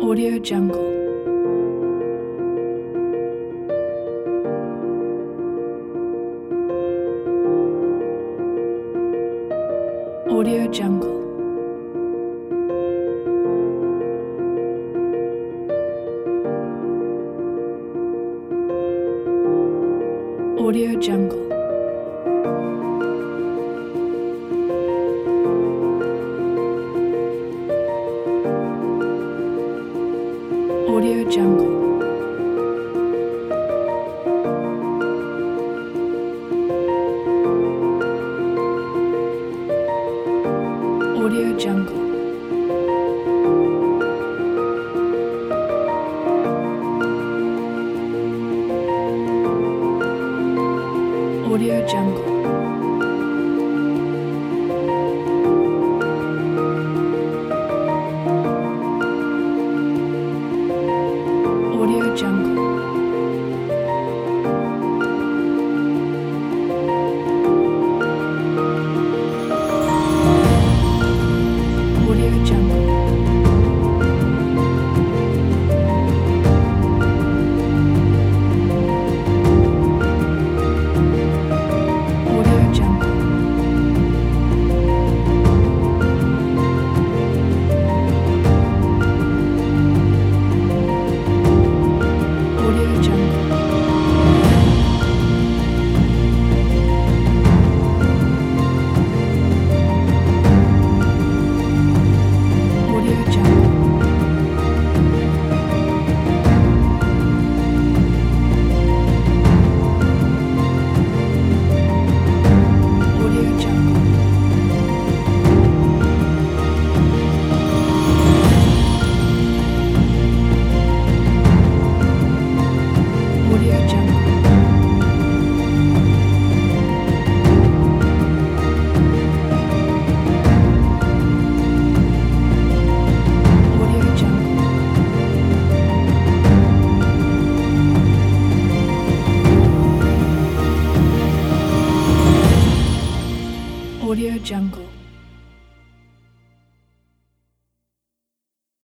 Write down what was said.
Audio Jungle. Audio Jungle. Audio Jungle. Audio Jungle. Audio Jungle. Audio Jungle. Audio Jungle. Audio Jungle. Audio Jungle. Audio Jungle. Audio Jungle. Audio Jungle. Audio Jungle. Audio Jungle. Audio Jungle.